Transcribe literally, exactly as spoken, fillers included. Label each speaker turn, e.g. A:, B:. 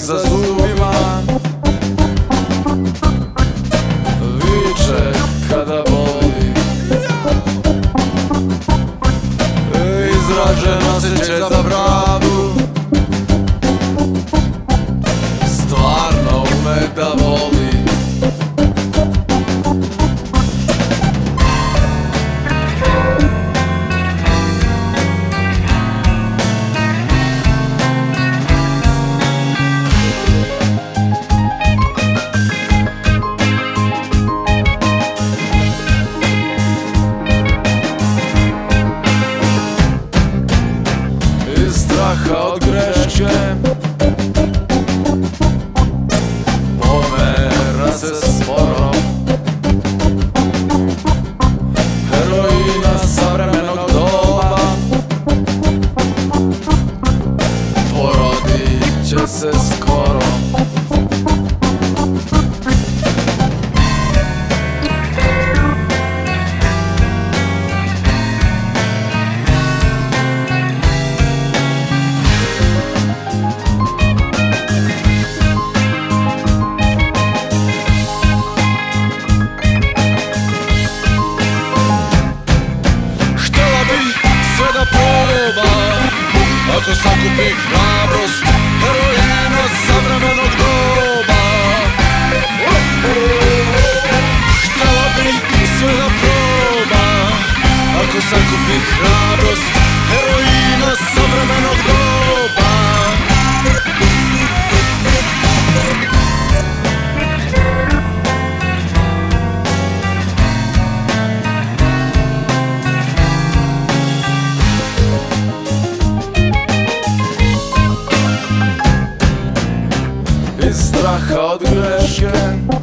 A: za zubima, viče kada boli, izražen osjećaj za pravdu, stvarno ume da voli. Straha od greške pomera se sporo, heroina savremenog doba, porodit će se skoro. Ako sakupi hrabrost heroina savremenog doba, htela bi sve da proba. Ako sakupi hrabrost heroina savremenog doba. Iz straha od greške